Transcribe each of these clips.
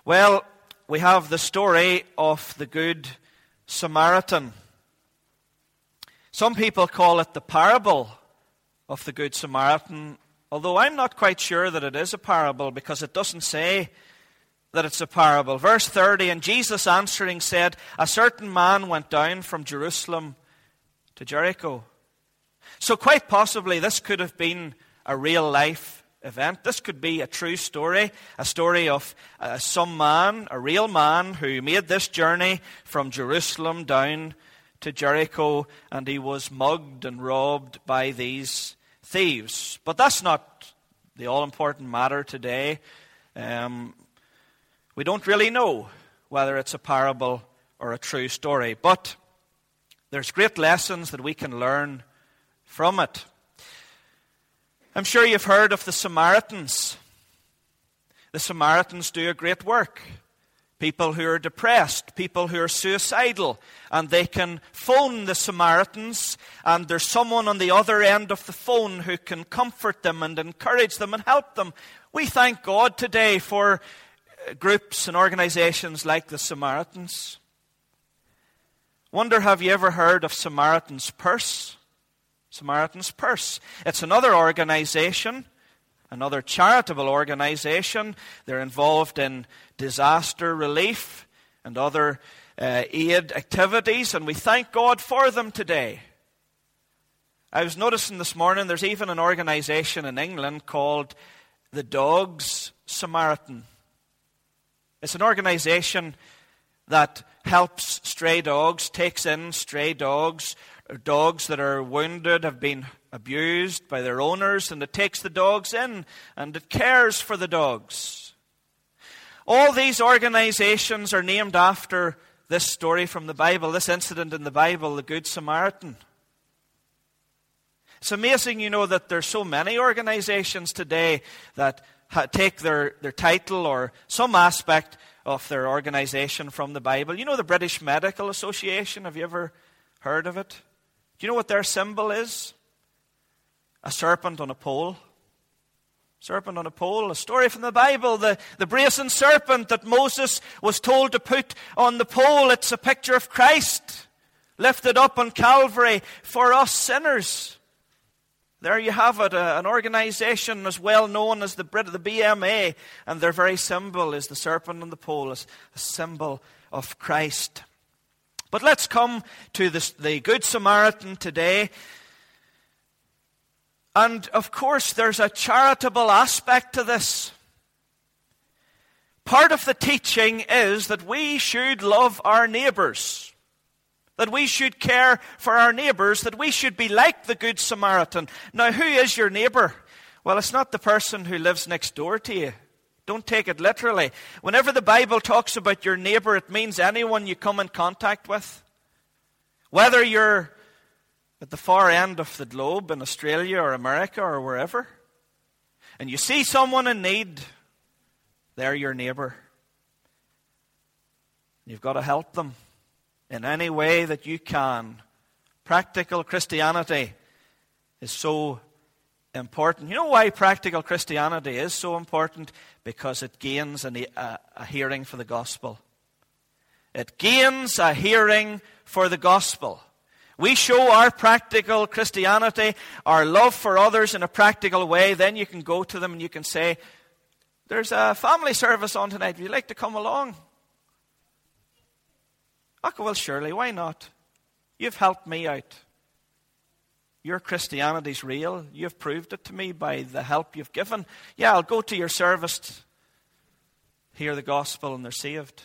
Well, we have the story of the Good Samaritan. Some people call it the parable of the Good Samaritan, although I'm not quite sure that it is a parable because it doesn't say that it's a parable. Verse 30, and Jesus answering said, a certain man went down from Jerusalem to Jericho. So quite possibly this could have been a real life event. This could be a true story, a story of some man, a real man who made this journey from Jerusalem down to Jericho, and he was mugged and robbed by these thieves. But that's not the all-important matter today. We don't really know whether it's a parable or a true story, but there's great lessons that we can learn from it. I'm sure you've heard of the Samaritans. The Samaritans do a great work. People who are depressed, people who are suicidal, and they can phone the Samaritans, and there's someone on the other end of the phone who can comfort them and encourage them and help them. We thank God today for groups and organizations like the Samaritans. Wonder, have you ever heard of Samaritan's Purse? Samaritan's Purse. It's another organization, another charitable organization. They're involved in disaster relief and other aid activities, and we thank God for them today. I was noticing this morning there's even an organization in England called the Dogs Samaritan. It's an organization that helps stray dogs, takes in stray dogs, or dogs that are wounded, have been abused by their owners, and it takes the dogs in and it cares for the dogs. All these organizations are named after this story from the Bible, this incident in the Bible, the Good Samaritan. It's amazing, that there's so many organizations today that take their title or some aspect of their organization from the Bible. The British Medical Association, have you ever heard of it? Do you know what their symbol is? A serpent on a pole. Serpent on a pole, a story from the Bible, the brazen serpent that Moses was told to put on the pole. It's a picture of Christ lifted up on Calvary for us sinners. There you have it, an organization as well known as the BMA, and their very symbol is the serpent on the pole, as a symbol of Christ. But let's come to the Good Samaritan today. And of course, there's a charitable aspect to this. Part of the teaching is that we should love our neighbors, that we should care for our neighbors, that we should be like the Good Samaritan. Now, who is your neighbor? Well, it's not the person who lives next door to you. Don't take it literally. Whenever the Bible talks about your neighbor, it means anyone you come in contact with. Whether you're at the far end of the globe in Australia or America or wherever, and you see someone in need, they're your neighbor. You've got to help them in any way that you can. Practical Christianity is so important. You know why practical Christianity is so important? Because it gains a hearing for the gospel. It gains a hearing for the gospel. We show our practical Christianity, our love for others in a practical way, then you can go to them and you can say, there's a family service on tonight. Would you like to come along? Okay, well, surely, why not? You've helped me out. Your Christianity's real. You've proved it to me by the help you've given. Yeah, I'll go to your service, hear the gospel, and they're saved.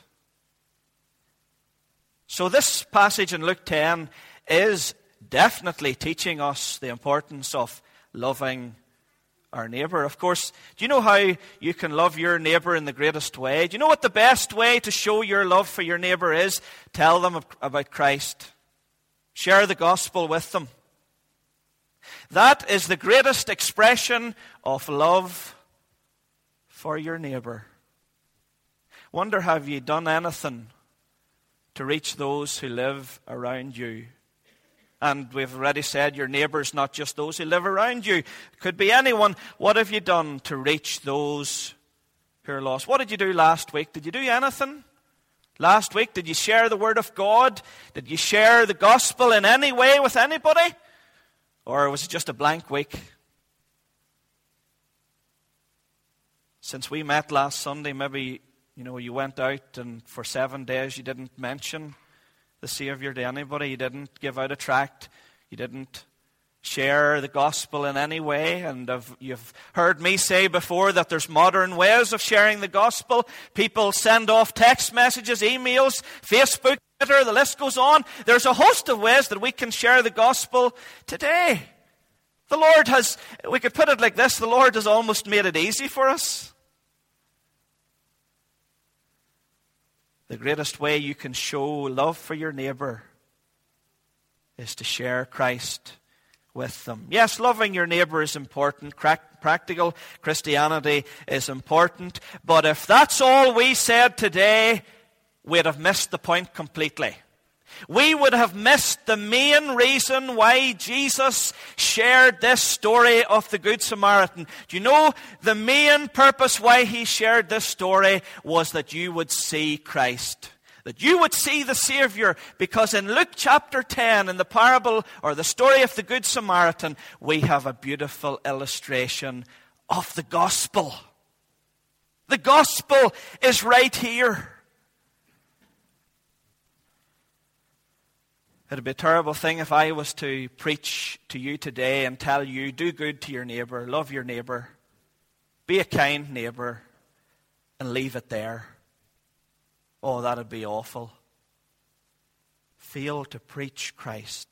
So this passage in Luke 10 is definitely teaching us the importance of loving our neighbor. Of course, do you know how you can love your neighbor in the greatest way? Do you know what the best way to show your love for your neighbor is? Tell them about Christ. Share the gospel with them. That is the greatest expression of love for your neighbor. Wonder, have you done anything to reach those who live around you? And we've already said your neighbours, not just those who live around you. It could be anyone. What have you done to reach those who are lost. What did you do last week? Did you do anything? Last week, did you share the Word of God? Did you share the gospel in any way with anybody? Or was it just a blank week? Since we met last Sunday, maybe, you went out and for 7 days you didn't mention the Savior to anybody. You didn't give out a tract. You didn't share the gospel in any way. And you've heard me say before that there's modern ways of sharing the gospel. People send off text messages, emails, Facebook, Twitter, the list goes on. There's a host of ways that we can share the gospel today. The Lord has, we could put it like this, the Lord has almost made it easy for us. The greatest way you can show love for your neighbor is to share Christ with them. Yes, loving your neighbor is important. Practical Christianity is important. But if that's all we said today, we'd have missed the point completely. We would have missed the main reason why Jesus shared this story of the Good Samaritan. Do you know the main purpose why he shared this story was that you would see Christ? That you would see the Savior, because in Luke chapter 10, in the parable or the story of the Good Samaritan, we have a beautiful illustration of the gospel. The gospel is right here. It would be a terrible thing if I was to preach to you today and tell you, do good to your neighbor, love your neighbor, be a kind neighbor, and leave it there. Oh, that would be awful. Fail to preach Christ.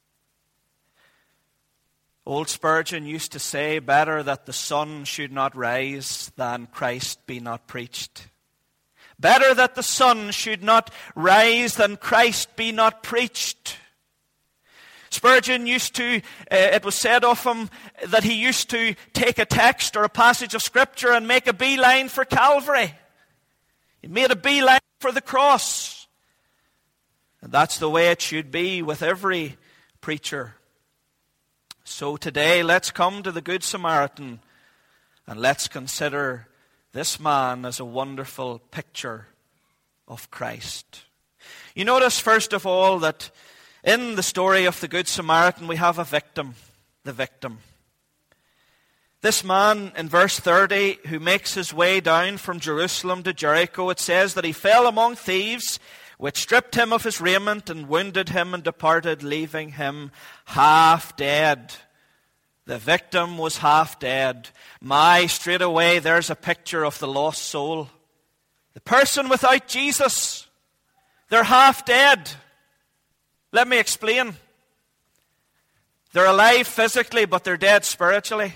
Old Spurgeon used to say, better that the sun should not rise than Christ be not preached. Better that the sun should not rise than Christ be not preached. Spurgeon used to, it was said of him that he used to take a text or a passage of Scripture and make a beeline for Calvary. He made a beeline for the cross. And that's the way it should be with every preacher. So today, let's come to the Good Samaritan and let's consider this man as a wonderful picture of Christ. You notice, first of all, that in the story of the Good Samaritan, we have a victim, the victim. This man, in verse 30, who makes his way down from Jerusalem to Jericho, it says that he fell among thieves, which stripped him of his raiment and wounded him and departed, leaving him half dead. The victim was half dead. Straight away there's a picture of the lost soul. The person without Jesus, they're half dead. Let me explain. They're alive physically, but they're dead spiritually.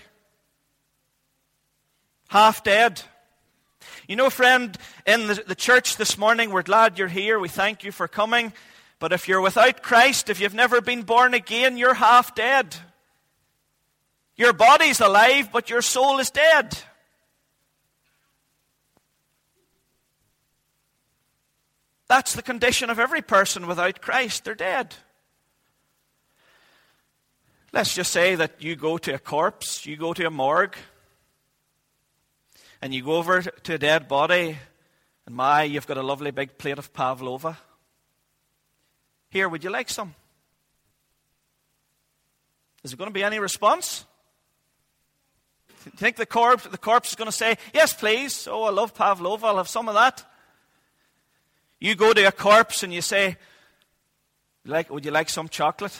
Half dead. You know, friend, in the church this morning, we're glad you're here. We thank you for coming. But if you're without Christ, if you've never been born again, you're half dead. Your body's alive, but your soul is dead. That's the condition of every person without Christ. They're dead. Let's just say that you go to a corpse, you go to a morgue, and you go over to a dead body, and you've got a lovely big plate of pavlova. Here, would you like some? Is there going to be any response? Do you think the corpse is going to say, yes, please. Oh, I love pavlova. I'll have some of that. You go to a corpse and you say, would you like some chocolate?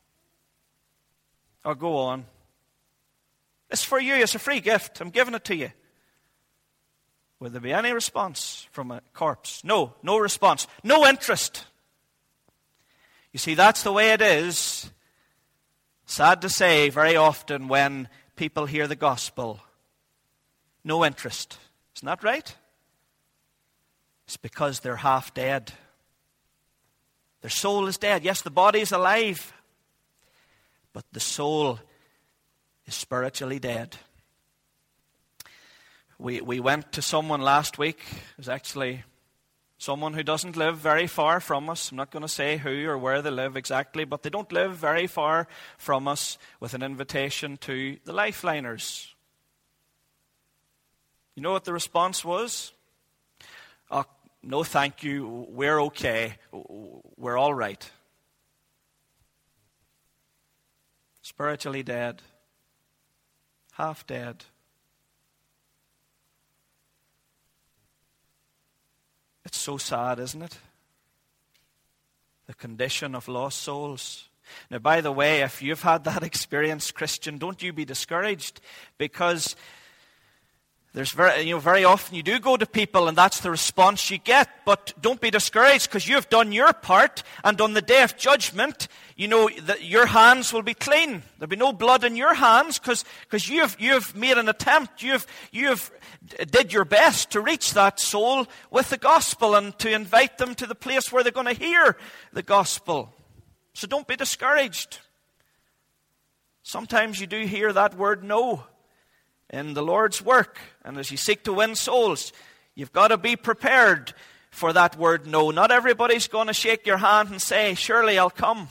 Or go on. It's for you. It's a free gift. I'm giving it to you. Will there be any response from a corpse? No response. No interest. You see, that's the way it is. Sad to say, very often when people hear the gospel, no interest. Isn't that right? It's because they're half dead. Their soul is dead. Yes, the body is alive, but the soul is spiritually dead. We went to someone last week. It was actually someone who doesn't live very far from us. I'm not going to say who or where they live exactly, but they don't live very far from us, with an invitation to the Lifeliners. You know what the response was? Oh, no thank you, we're okay, we're all right. Spiritually dead, half dead. It's so sad, isn't it? The condition of lost souls. Now, by the way, if you've had that experience, Christian, don't you be discouraged, because there's very often you do go to people and that's the response you get. But don't be discouraged, because you've done your part, and on the day of judgment, that your hands will be clean. There'll be no blood in your hands, because you've made an attempt. You've did your best to reach that soul with the gospel and to invite them to the place where they're going to hear the gospel. So don't be discouraged. Sometimes you do hear that word no in the Lord's work. And as you seek to win souls, you've got to be prepared for that word no. Not everybody's going to shake your hand and say, surely I'll come.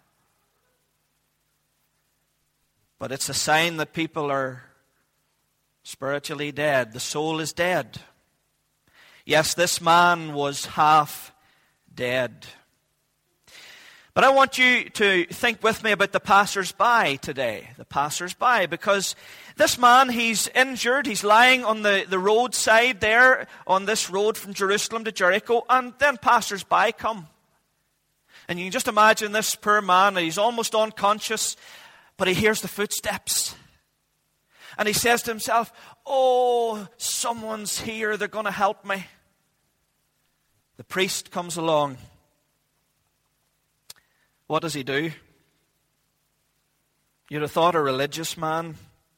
But it's a sign that people are spiritually dead. The soul is dead. Yes, this man was half dead. But I want you to think with me about the passers-by today. The passers-by, because this man, he's injured. He's lying on the roadside there on this road from Jerusalem to Jericho. And then passers-by come. And you can just imagine this poor man. He's almost unconscious, but he hears the footsteps. And he says to himself, oh, someone's here. They're going to help me. The priest comes along. What does he do? You'd have thought a religious man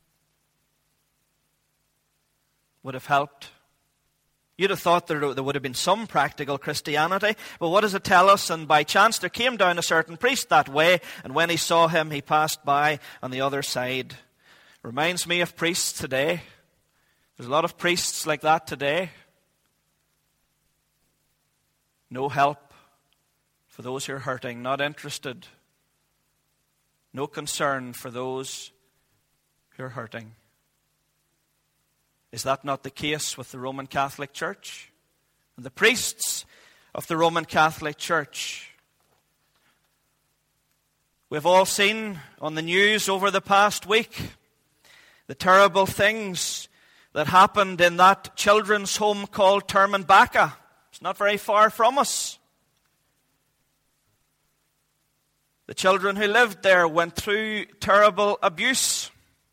would have helped. You'd have thought there would have been some practical Christianity. But what does it tell us? And by chance there came down a certain priest that way, and when he saw him, he passed by on the other side. Reminds me of priests today. There's a lot of priests like that today. No help for those who are hurting, not interested. No concern for those who are hurting. Is that not the case with the Roman Catholic Church? And the priests of the Roman Catholic Church? We've all seen on the news over the past week the terrible things that happened in that children's home called Termanbaca. It's not very far from us. The children who lived there went through terrible abuse.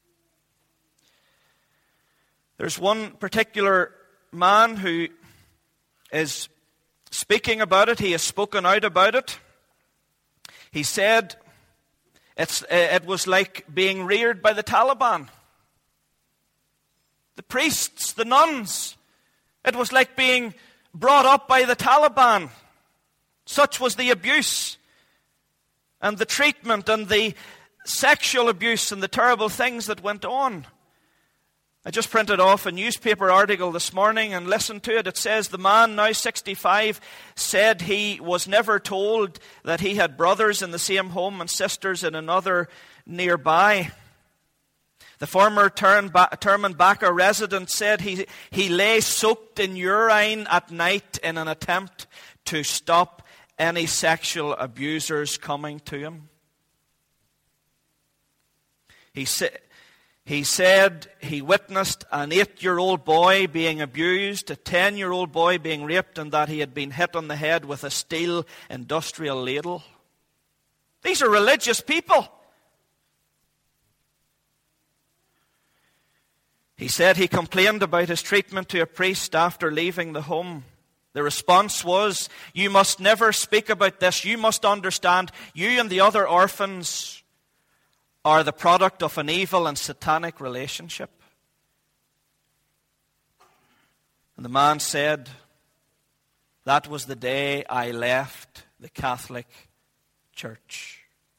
There's one particular man who is speaking about it. He has spoken out about it. He said it was like being reared by the Taliban. The priests, the nuns, it was like being brought up by the Taliban. Such was the abuse and the treatment and the sexual abuse and the terrible things that went on. I just printed off a newspaper article this morning and listened to it. It says the man, now 65, said he was never told that he had brothers in the same home and sisters in another nearby. The former Termanbaca resident said he lay soaked in urine at night in an attempt to stop any sexual abusers coming to him. He said he witnessed an 8-year-old boy being abused, a 10-year-old boy being raped, and that he had been hit on the head with a steel industrial ladle. These are religious people. He said he complained about his treatment to a priest after leaving the home. The response was, you must never speak about this. You must understand, you and the other orphans are the product of an evil and satanic relationship. And the man said, that was the day I left the Catholic Church.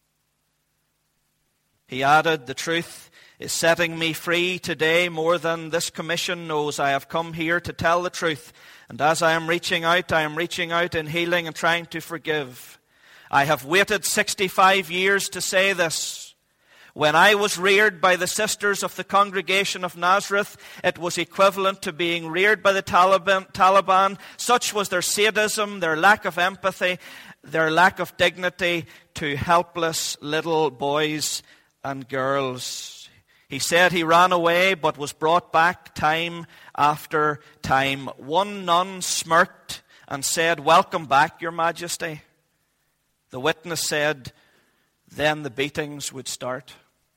He added, the truth is setting me free today more than this commission knows. I have come here to tell the truth. And as I am reaching out in healing and trying to forgive. I have waited 65 years to say this. When I was reared by the sisters of the Congregation of Nazareth, it was equivalent to being reared by the Taliban. Such was their sadism, their lack of empathy, their lack of dignity to helpless little boys and girls. He said he ran away but was brought back time after time. One nun smirked and said, "Welcome back, Your Majesty." The witness said, then the beatings would start.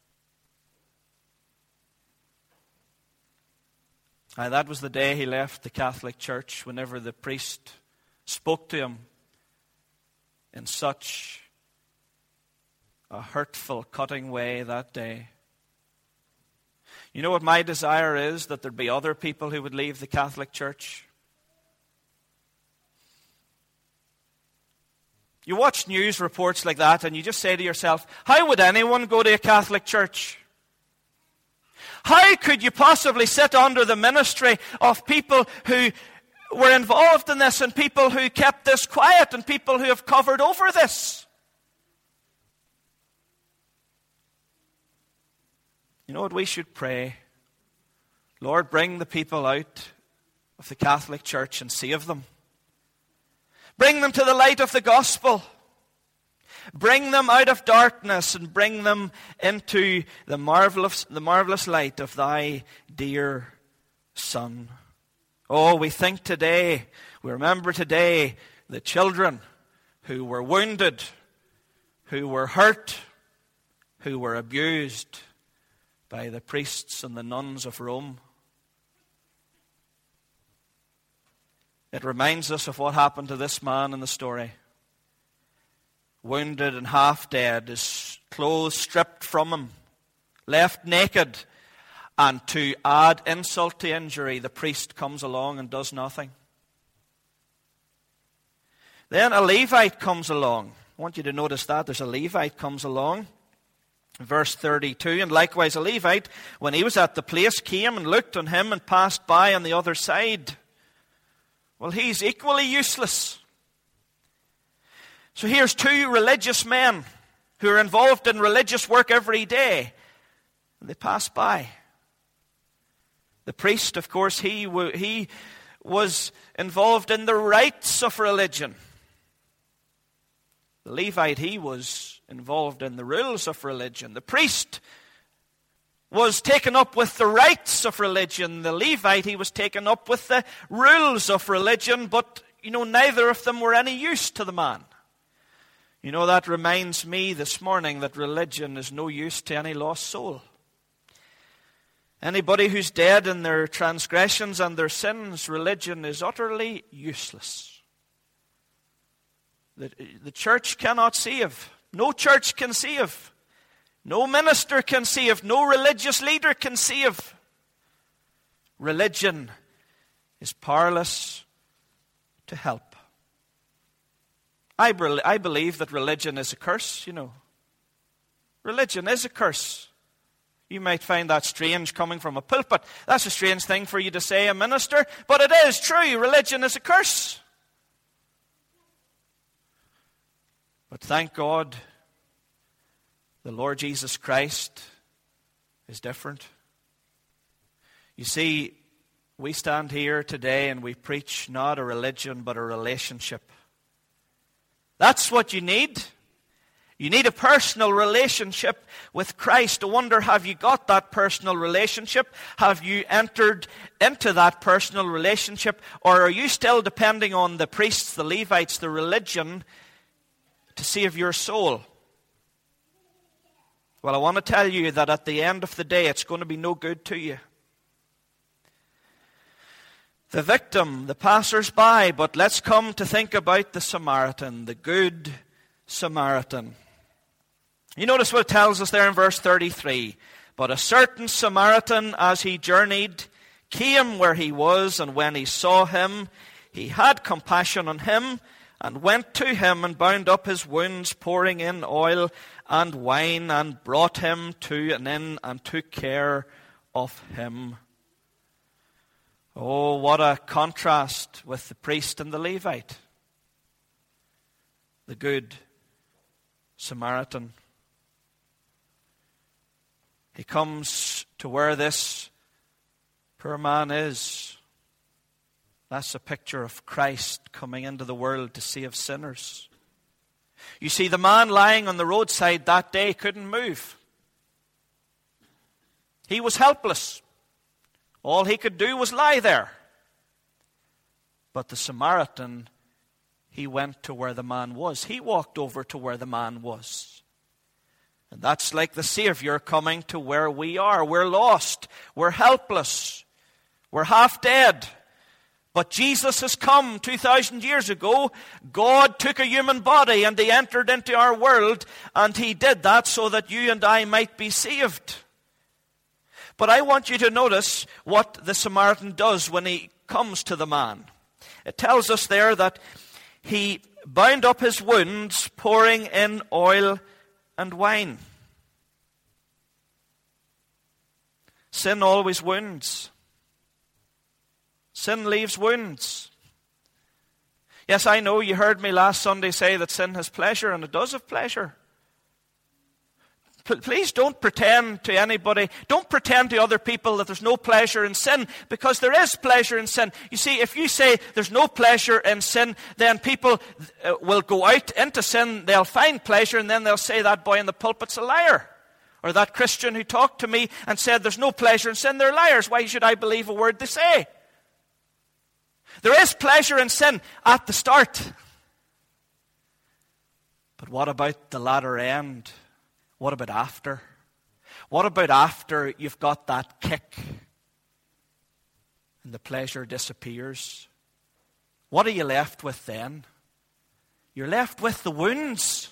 That was the day he left the Catholic Church, whenever the priest spoke to him in such a hurtful, cutting way that day. You know what my desire is? That there'd be other people who would leave the Catholic Church. You watch news reports like that and you just say to yourself, how would anyone go to a Catholic church? How could you possibly sit under the ministry of people who were involved in this and people who kept this quiet and people who have covered over this? You know what we should pray? Lord, bring the people out of the Catholic Church and save them. Bring them to the light of the gospel. Bring them out of darkness and bring them into the marvelous light of thy dear Son. Oh, we remember today the children who were wounded, who were hurt, who were abused by the priests and the nuns of Rome. It reminds us of what happened to this man in the story. Wounded and half dead, his clothes stripped from him, left naked, and to add insult to injury, the priest comes along and does nothing. Then a Levite comes along. I want you to notice that. There's a Levite comes along. Verse 32, and likewise a Levite, when he was at the place, came and looked on him and passed by on the other side. Well, he's equally useless. So here's two religious men who are involved in religious work every day. And they pass by. The priest, of course, he was involved in the rites of religion. The Levite, he was involved in the rules of religion. The priest was taken up with the rites of religion. The Levite, he was taken up with the rules of religion, but, neither of them were any use to the man. That reminds me this morning that religion is no use to any lost soul. Anybody who's dead in their transgressions and their sins, religion is utterly useless. The church cannot save. No church can save. No minister can save. No religious leader can save. Religion is powerless to help. I believe that religion is a curse, Religion is a curse. You might find that strange coming from a pulpit. That's a strange thing for you to say, a minister. But it is true. Religion is a curse. But thank God, the Lord Jesus Christ is different. You see, we stand here today and we preach not a religion but a relationship. That's what you need. You need a personal relationship with Christ. I wonder, have you got that personal relationship? Have you entered into that personal relationship? Or are you still depending on the priests, the Levites, the religion to save your soul? Well, I want to tell you that at the end of the day, it's going to be no good to you. The victim, the passers-by, but let's come to think about the Samaritan, the good Samaritan. You notice what it tells us there in verse 33. But a certain Samaritan, as he journeyed, came where he was, and when he saw him, he had compassion on him, and went to him and bound up his wounds, pouring in oil and wine, and brought him to an inn and took care of him. Oh, what a contrast with the priest and the Levite. The good Samaritan. He comes to where this poor man is. That's a picture of Christ coming into the world to save sinners. You see, the man lying on the roadside that day couldn't move. He was helpless. All he could do was lie there. But the Samaritan, he went to where the man was. He walked over to where the man was. And that's like the Savior coming to where we are. We're lost. We're helpless. We're half dead. But Jesus has come 2,000 years ago. God took a human body and He entered into our world. And He did that so that you and I might be saved. But I want you to notice what the Samaritan does when he comes to the man. It tells us there that he bound up his wounds, pouring in oil and wine. Sin always wounds. Sin leaves wounds. Yes, I know you heard me last Sunday say that sin has pleasure, and it does have pleasure. Please don't pretend to anybody, don't pretend to other people that there's no pleasure in sin, because there is pleasure in sin. You see, if you say there's no pleasure in sin, then people will go out into sin, they'll find pleasure, and then they'll say that boy in the pulpit's a liar. Or that Christian who talked to me and said there's no pleasure in sin, they're liars. Why should I believe a word they say? There is pleasure in sin at the start. But what about the latter end? What about after? What about after you've got that kick and the pleasure disappears? What are you left with then? You're left with the wounds.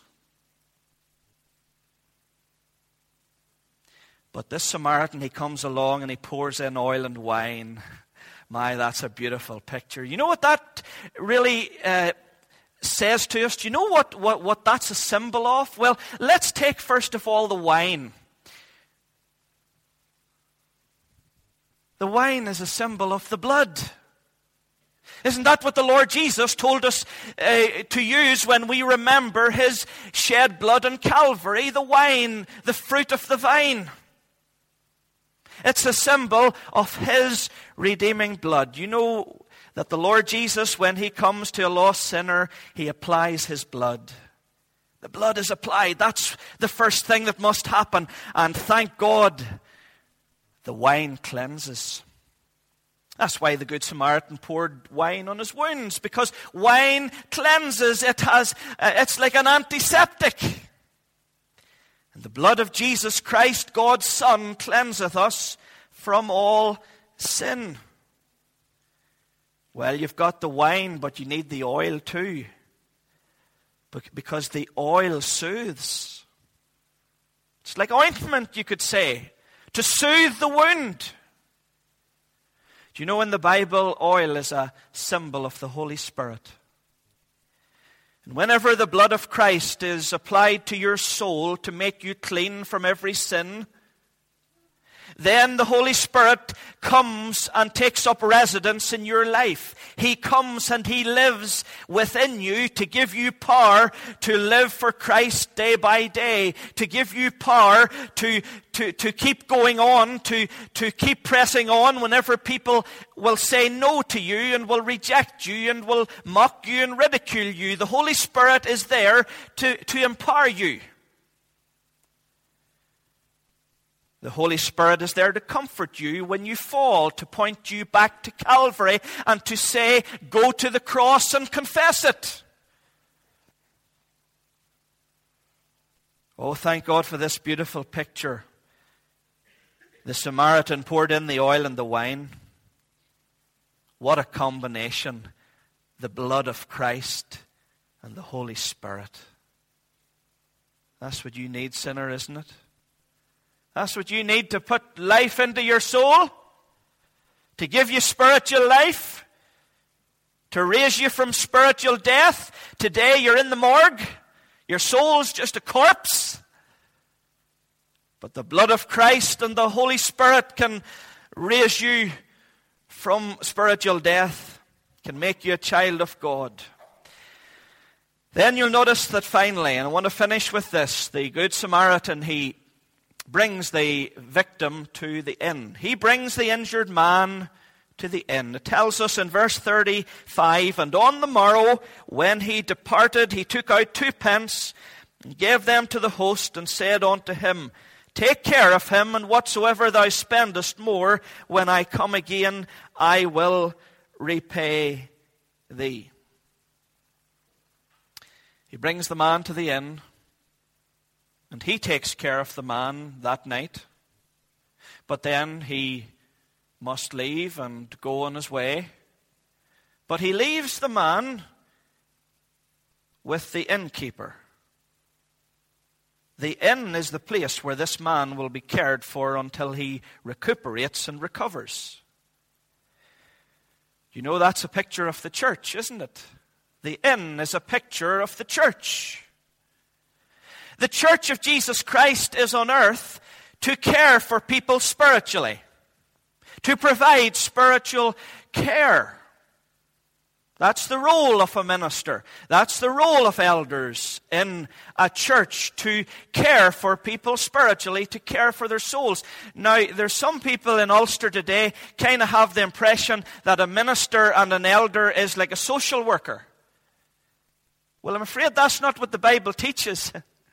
But this Samaritan, he comes along and he pours in oil and wine. My, that's a beautiful picture. You know what that really says to us? Do you know what that's a symbol of? Well, let's take first of all the wine. The wine is a symbol of the blood. Isn't that what the Lord Jesus told us to use when we remember His shed blood on Calvary? The wine, the fruit of the vine. It's a symbol of His redeeming blood. You know that the Lord Jesus, when He comes to a lost sinner, He applies His blood. The blood is applied. That's the first thing that must happen. And thank God, the wine cleanses. That's why the Good Samaritan poured wine on his wounds, because wine cleanses. It's like an antiseptic. And the blood of Jesus Christ, God's Son, cleanseth us from all sin. Well, you've got the wine, but you need the oil too. Because the oil soothes. It's like ointment, you could say, to soothe the wound. Do you know in the Bible, oil is a symbol of the Holy Spirit? And whenever the blood of Christ is applied to your soul to make you clean from every sin, then the Holy Spirit comes and takes up residence in your life. He comes and He lives within you to give you power to live for Christ day by day, to give you power to keep going on, to keep pressing on whenever people will say no to you and will reject you and will mock you and ridicule you. The Holy Spirit is there to empower you. The Holy Spirit is there to comfort you when you fall, to point you back to Calvary and to say, go to the cross and confess it. Oh, thank God for this beautiful picture. The Samaritan poured in the oil and the wine. What a combination. The blood of Christ and the Holy Spirit. That's what you need, sinner, isn't it? That's what you need to put life into your soul, to give you spiritual life, to raise you from spiritual death. Today you're in the morgue. Your soul's just a corpse. But the blood of Christ and the Holy Spirit can raise you from spiritual death, can make you a child of God. Then you'll notice that finally, and I want to finish with this, the Good Samaritan, he brings the victim to the inn. He brings the injured man to the inn. It tells us in verse 35, "And on the morrow, when he departed, he took out 2 pence, and gave them to the host, and said unto him, Take care of him, and whatsoever thou spendest more, when I come again, I will repay thee." He brings the man to the inn, and he takes care of the man that night. But then he must leave and go on his way. But he leaves the man with the innkeeper. The inn is the place where this man will be cared for until he recuperates and recovers. You know, that's a picture of the church, isn't it? The inn is a picture of the church. The church of Jesus Christ is on earth to care for people spiritually, to provide spiritual care. That's the role of a minister. That's the role of elders in a church, to care for people spiritually, to care for their souls. Now, there's some people in Ulster today kind of have the impression that a minister and an elder is like a social worker. Well, I'm afraid that's not what the Bible teaches.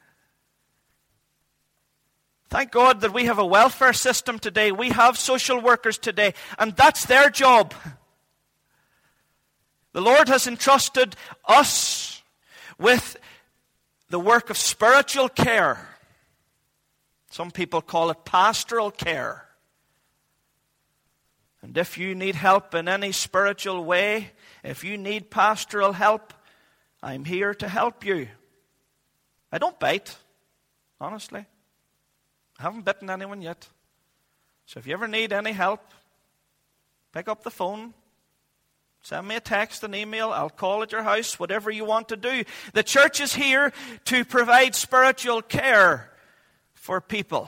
Thank God that we have a welfare system today. We have social workers today, and that's their job. The Lord has entrusted us with the work of spiritual care. Some people call it pastoral care. And if you need help in any spiritual way, if you need pastoral help, I'm here to help you. I don't bite, honestly. I haven't bitten anyone yet. So if you ever need any help, pick up the phone, send me a text, an email, I'll call at your house, whatever you want to do. The church is here to provide spiritual care for people.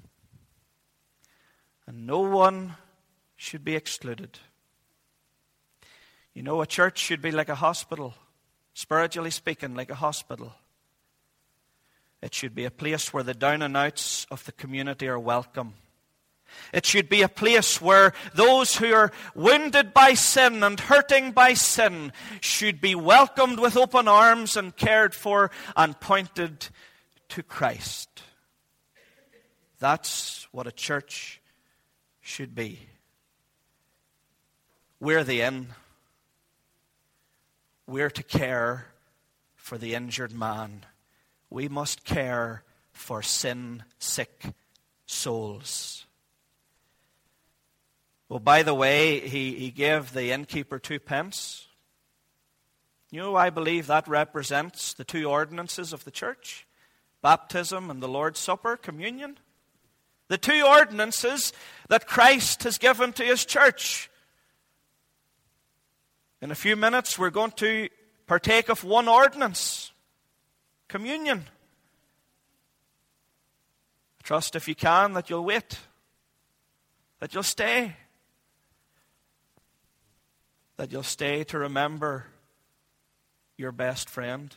And no one should be excluded. You know, a church should be like a hospital, spiritually speaking, like a hospital. It should be a place where the down and outs of the community are welcome. It should be a place where those who are wounded by sin and hurting by sin should be welcomed with open arms and cared for and pointed to Christ. That's what a church should be. We're the inn. We're to care for the injured man. We must care for sin-sick souls. Well, by the way, he gave the innkeeper 2 pence. You know, I believe that represents the 2 ordinances of the church: baptism and the Lord's Supper, communion. The 2 ordinances that Christ has given to his church. In a few minutes, we're going to partake of one ordinance: communion. Trust, if you can, that you'll wait, that you'll stay. That you'll stay to remember your best friend.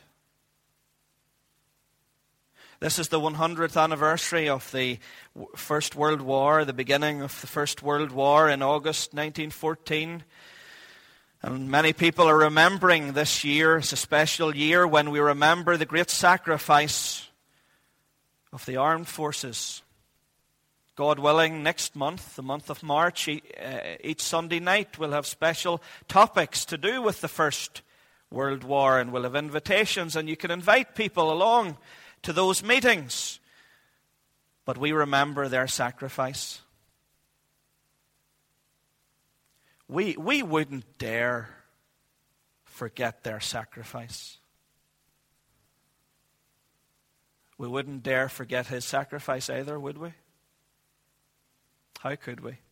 This is the 100th anniversary of the First World War, the beginning of the First World War in August 1914. And many people are remembering this year. It's a special year when we remember the great sacrifice of the armed forces. God willing, next month, the month of March, each Sunday night we'll have special topics to do with the First World War, and we'll have invitations, and you can invite people along to those meetings. But we remember their sacrifice. We wouldn't dare forget their sacrifice. We wouldn't dare forget his sacrifice either, would we? How could we?